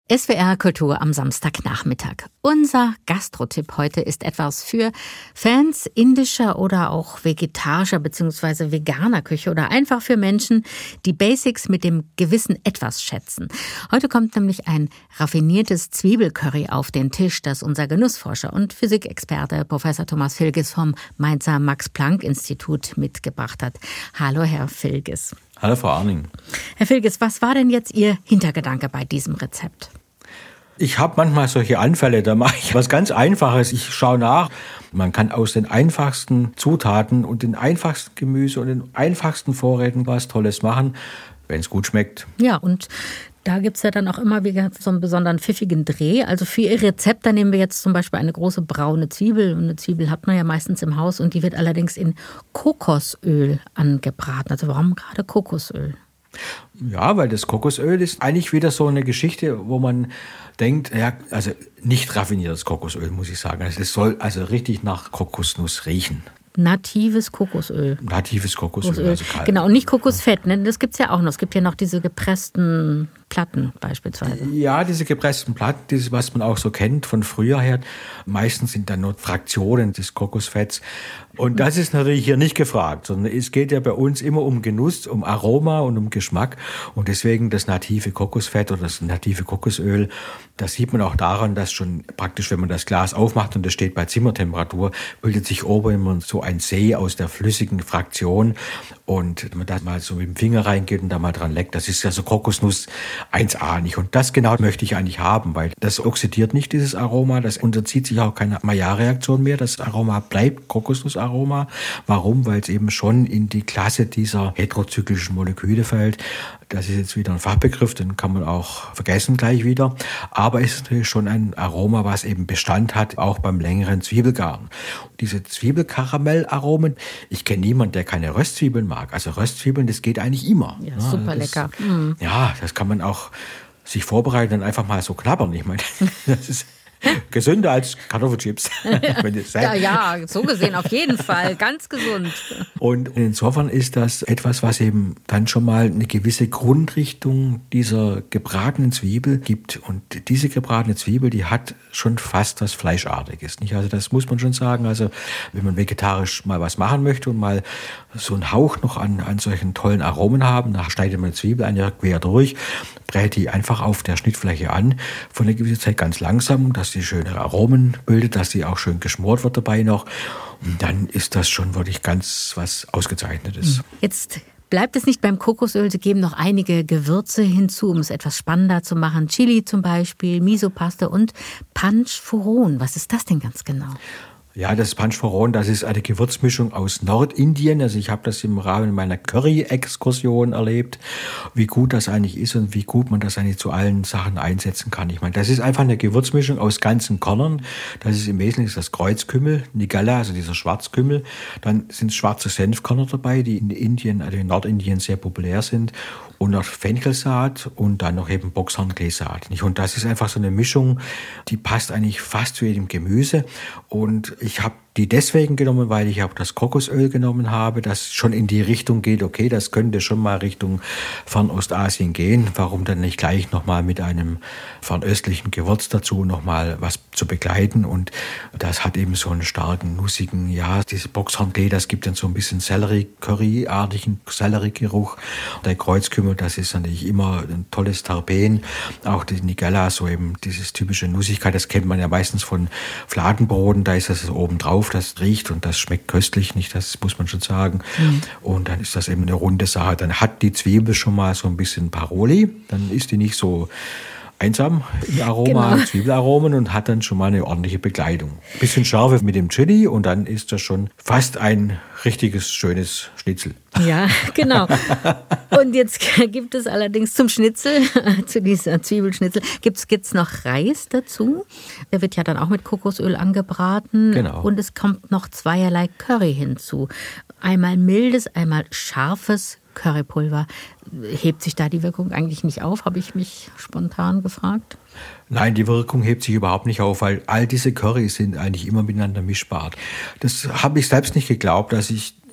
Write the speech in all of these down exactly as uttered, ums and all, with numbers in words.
S W R Kultur am Samstagnachmittag. Unser Gastrotipp heute ist etwas für Fans indischer oder auch vegetarischer bzw. veganer Küche oder einfach für Menschen, die Basics mit dem gewissen Etwas schätzen. Heute kommt nämlich ein raffiniertes Zwiebelcurry auf den Tisch, das unser Genussforscher und Physikexperte Professor Thomas Filges vom Mainzer Max-Planck-Institut mitgebracht hat. Hallo, Herr Filges. Hallo, Frau Arning. Herr Filges, was war denn jetzt Ihr Hintergedanke bei diesem Rezept? Ich habe manchmal solche Anfälle, da mache ich was ganz Einfaches. Ich schaue nach. Man kann aus den einfachsten Zutaten und den einfachsten Gemüse und den einfachsten Vorräten was Tolles machen, wenn es gut schmeckt. Ja, und da gibt es ja dann auch immer wieder so einen besonderen pfiffigen Dreh. Also für Ihr Rezept, da nehmen wir jetzt zum Beispiel eine große braune Zwiebel. Und eine Zwiebel hat man ja meistens im Haus und die wird allerdings in Kokosöl angebraten. Also warum gerade Kokosöl? Ja, weil das Kokosöl ist eigentlich wieder so eine Geschichte, wo man denkt, ja, also nicht raffiniertes Kokosöl, muss ich sagen. Es soll also richtig nach Kokosnuss riechen. Natives Kokosöl. Natives Kokosöl. Kokosöl. Also kalt. Genau, und nicht Kokosfett, ne? Das gibt es ja auch noch. Es gibt ja noch diese gepressten Platten beispielsweise. Ja, diese gepressten Platten, das, was man auch so kennt von früher her. Meistens sind dann nur Fraktionen des Kokosfetts. Und das ist natürlich hier nicht gefragt, sondern es geht ja bei uns immer um Genuss, um Aroma und um Geschmack. Und deswegen das native Kokosfett oder das native Kokosöl, das sieht man auch daran, dass schon praktisch, wenn man das Glas aufmacht und das steht bei Zimmertemperatur, bildet sich oben immer so ein See aus der flüssigen Fraktion. Und wenn man da mal so mit dem Finger reingeht und da mal dran leckt, das ist ja so Kokosnuss eins A nicht. Und das genau möchte ich eigentlich haben, weil das oxidiert nicht, dieses Aroma. Das unterzieht sich auch keine Maillard-Reaktion mehr. Das Aroma bleibt Kokosnussaroma. Warum? Weil es eben schon in die Klasse dieser heterozyklischen Moleküle fällt. Das ist jetzt wieder ein Fachbegriff, den kann man auch vergessen gleich wieder. Aber es ist natürlich schon ein Aroma, was eben Bestand hat, auch beim längeren Zwiebelgaren. Diese Zwiebelkaramellaromen, ich kenne niemanden, der keine Röstzwiebeln mag. Also Röstzwiebeln, das geht eigentlich immer. Ja, super das, lecker. Mhm. Ja, das kann man auch sich vorbereiten und einfach mal so knabbern. Ich meine, das ist gesünder als Kartoffelchips. ja, ja, so gesehen auf jeden Fall. Ganz gesund. Und insofern ist das etwas, was eben dann schon mal eine gewisse Grundrichtung dieser gebratenen Zwiebel gibt. Und diese gebratene Zwiebel, die hat schon fast was Fleischartiges. Nicht? Also das muss man schon sagen. Also wenn man vegetarisch mal was machen möchte und mal so einen Hauch noch an, an solchen tollen Aromen haben, da schneidet man die Zwiebel einfach quer durch, brät die einfach auf der Schnittfläche an, von einer gewissen Zeit ganz langsam, dass die schöne Aromen bildet, dass die auch schön geschmort wird dabei noch. Und dann ist das schon wirklich ganz was Ausgezeichnetes. Jetzt bleibt es nicht beim Kokosöl, Sie geben noch einige Gewürze hinzu, um es etwas spannender zu machen. Chili zum Beispiel, Misopaste und Panchphoron. Was ist das denn ganz genau? Ja, das Panchphoron, das ist eine Gewürzmischung aus Nordindien. Also ich habe das im Rahmen meiner Curry-Exkursion erlebt, wie gut das eigentlich ist und wie gut man das eigentlich zu allen Sachen einsetzen kann. Ich meine, das ist einfach eine Gewürzmischung aus ganzen Körnern. Das ist im Wesentlichen das Kreuzkümmel, Nigella, also dieser Schwarzkümmel. Dann sind schwarze Senfkörner dabei, die in Indien, also in Nordindien sehr populär sind. Und noch Fenchelsaat und dann noch eben Boxhornkleesaat. Und das ist einfach so eine Mischung, die passt eigentlich fast zu jedem Gemüse. Und ich habe die deswegen genommen, weil ich auch das Kokosöl genommen habe, das schon in die Richtung geht, okay, das könnte schon mal Richtung Fernostasien gehen. Warum dann nicht gleich nochmal mit einem fernöstlichen Gewürz dazu nochmal was zu begleiten? Und das hat eben so einen starken, nussigen, ja, dieses Boxhornklee, das gibt dann so ein bisschen Sellerie-Curry-artigen Selleriegeruch. Der Kreuzkümmel, das ist natürlich immer ein tolles Terpen. Auch die Nigella, so eben dieses typische Nussigkeit, das kennt man ja meistens von Fladenbroten, da ist das oben drauf, das riecht und das schmeckt köstlich, nicht, das muss man schon sagen. Mhm. Und dann ist das eben eine runde Sache. Dann hat die Zwiebel schon mal so ein bisschen Paroli, dann ist die nicht so einsam im Aroma, genau. Zwiebelaromen und hat dann schon mal eine ordentliche Begleitung. Bisschen Schärfe mit dem Chili und dann ist das schon fast ein richtiges, schönes Schnitzel. Ja, genau. Und jetzt gibt es allerdings zum Schnitzel, zu dieser Zwiebelschnitzel, gibt es noch Reis dazu. Der wird ja dann auch mit Kokosöl angebraten. Genau. Und es kommt noch zweierlei Curry hinzu. Einmal mildes, einmal scharfes Currypulver. Hebt sich da die Wirkung eigentlich nicht auf, habe ich mich spontan gefragt? Nein, die Wirkung hebt sich überhaupt nicht auf, weil all diese Currys sind eigentlich immer miteinander mischbar. Das habe ich selbst nicht geglaubt, dass ich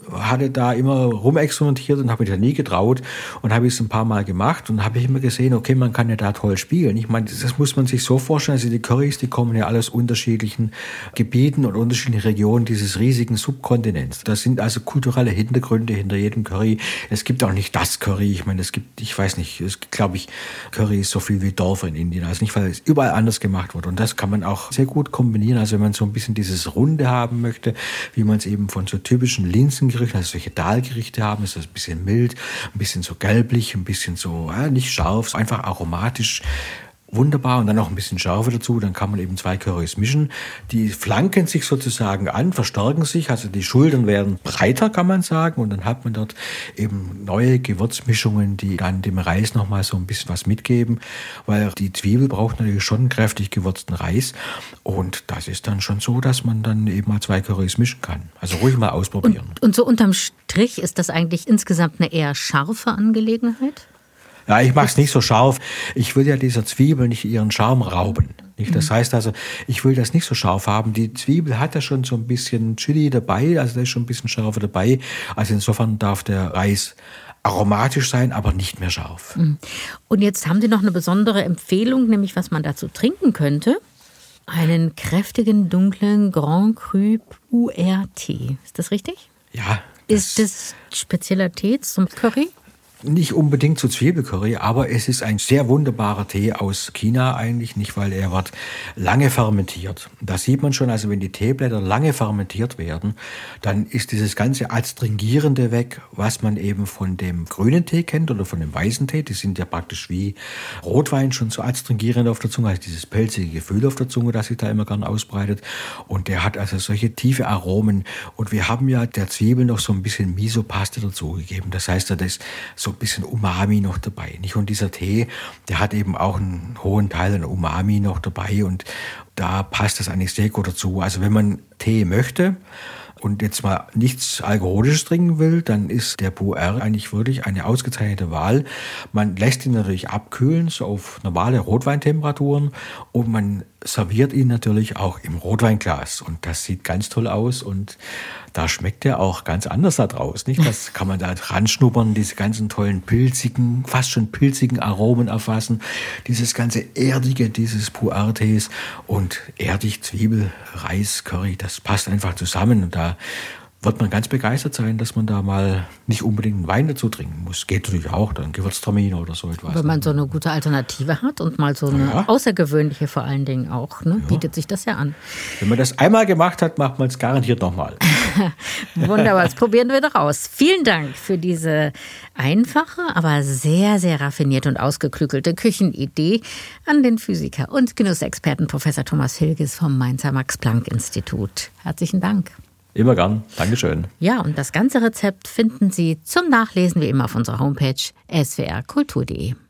hatte da immer rumexperimentiert und habe mich da nie getraut und habe es ein paar Mal gemacht und habe ich immer gesehen, okay, man kann ja da toll spielen. Ich meine, das muss man sich so vorstellen, also die Currys, die kommen ja alle aus unterschiedlichen Gebieten und unterschiedlichen Regionen dieses riesigen Subkontinents. Das sind also kulturelle Hintergründe hinter jedem Curry. Es gibt auch nicht das Curry. Ich meine, es gibt, ich weiß nicht, es gibt, glaube ich, Curry ist so viel wie Dörfer in Indien. Also nicht, weil es überall anders gemacht wird. Und das kann man auch sehr gut kombinieren. Also wenn man so ein bisschen dieses Runde haben möchte, wie man es eben von so typischen Linsengerichten, also solche Dahlgerichte haben, ist das ein bisschen mild, ein bisschen so gelblich, ein bisschen so, ja, nicht scharf, einfach aromatisch. Wunderbar und dann noch ein bisschen Schärfe dazu, dann kann man eben zwei Currys mischen. Die flanken sich sozusagen an, verstärken sich, also die Schultern werden breiter, kann man sagen, und dann hat man dort eben neue Gewürzmischungen, die dann dem Reis nochmal so ein bisschen was mitgeben, weil die Zwiebel braucht natürlich schon kräftig gewürzten Reis und das ist dann schon so, dass man dann eben mal zwei Currys mischen kann. Also ruhig mal ausprobieren. Und, und so unterm Strich ist das eigentlich insgesamt eine eher scharfe Angelegenheit? Ja, ich mache es nicht so scharf. Ich will ja dieser Zwiebel nicht ihren Charme rauben. Nicht? Das heißt also, ich will das nicht so scharf haben. Die Zwiebel hat ja schon so ein bisschen Chili dabei, also da ist schon ein bisschen Schärfe dabei. Also insofern darf der Reis aromatisch sein, aber nicht mehr scharf. Und jetzt haben Sie noch eine besondere Empfehlung, nämlich was man dazu trinken könnte. Einen kräftigen, dunklen Grand Cru Pu'er-Tee. Ist das richtig? Ja. Das ist das spezieller Tee zum Curry? Nicht unbedingt zu Zwiebelcurry, aber es ist ein sehr wunderbarer Tee aus China eigentlich, nicht, weil er wird lange fermentiert. Da sieht man schon, also wenn die Teeblätter lange fermentiert werden, dann ist dieses ganze Adstringierende weg, was man eben von dem grünen Tee kennt oder von dem weißen Tee. Die sind ja praktisch wie Rotwein schon so adstringierend auf der Zunge, also dieses pelzige Gefühl auf der Zunge, das sich da immer gern ausbreitet. Und der hat also solche tiefe Aromen. Und wir haben ja der Zwiebel noch so ein bisschen Misopaste dazugegeben. Das heißt, da ist so ein bisschen Umami noch dabei. Nicht? Und dieser Tee, der hat eben auch einen hohen Teil an Umami noch dabei und da passt das eigentlich sehr gut dazu. Also wenn man Tee möchte und jetzt mal nichts Alkoholisches trinken will, dann ist der Pu'er eigentlich wirklich eine ausgezeichnete Wahl. Man lässt ihn natürlich abkühlen, so auf normale Rotweintemperaturen und man serviert ihn natürlich auch im Rotweinglas und das sieht ganz toll aus und da schmeckt er auch ganz anders da draus, nicht? Das kann man da dran schnuppern, diese ganzen tollen pilzigen, fast schon pilzigen Aromen erfassen, dieses ganze Erdige dieses Pu'er-Tees und erdig, Zwiebel, Reis, Curry, das passt einfach zusammen und da wird man ganz begeistert sein, dass man da mal nicht unbedingt einen Wein dazu trinken muss. Geht natürlich auch, dann Gewürztraminer oder so etwas. Wenn man so eine gute Alternative hat und mal so eine ja. außergewöhnliche vor allen Dingen auch, ne, ja. bietet sich das ja an. Wenn man das einmal gemacht hat, macht man es garantiert nochmal. Wunderbar, das probieren wir doch aus. Vielen Dank für diese einfache, aber sehr, sehr raffinierte und ausgeklügelte Küchenidee an den Physiker und Genussexperten Professor Thomas Hilges vom Mainzer Max-Planck-Institut. Herzlichen Dank. Immer gern. Dankeschön. Ja, und das ganze Rezept finden Sie zum Nachlesen wie immer auf unserer Homepage s w r kultur punkt d e.